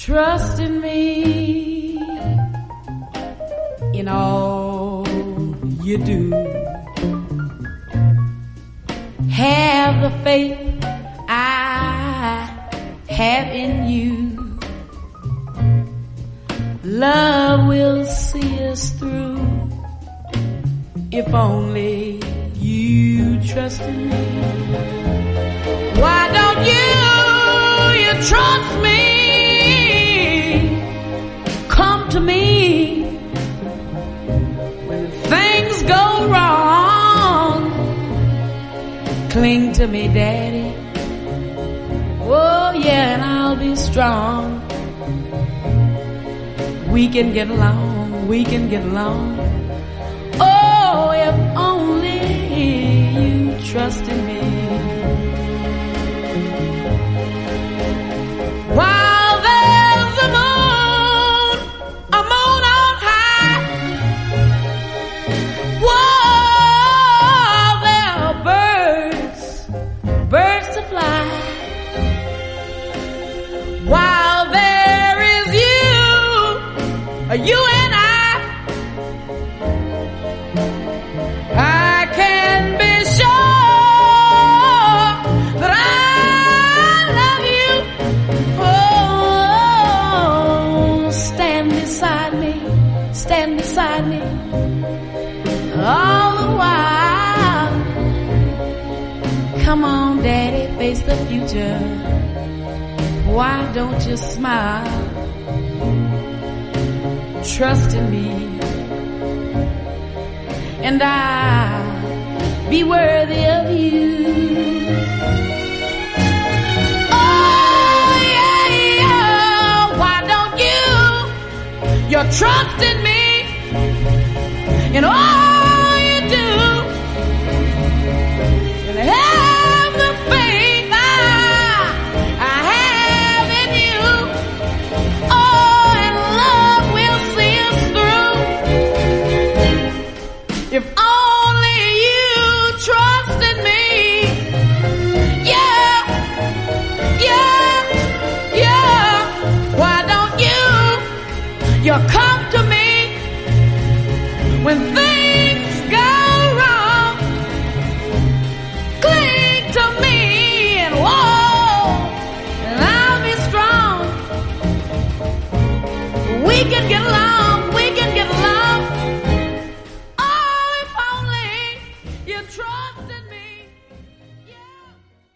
Trust in me in all you do. Have the faith I have in you. Love will see us through if only you trust in me. Why don't you trust me? Come to me when things go wrong. Cling to me, Daddy. Oh yeah, and I'll be strong. We can get along, we can get along. Oh, if only you trust in me. While there's a moon on high. While there are birds to fly. While there is you and I can be sure that I love you. Oh, stand beside me all the while. Come on, Daddy, face the future. Why don't you smile? Trust in me, and I'll be worthy of you. Oh yeah, yeah. Why don't you trust in me in all you do, and have the faith I have in you. Oh, and love will see us through if only you trust in me. Yeah, yeah, yeah. Why don't you come to me?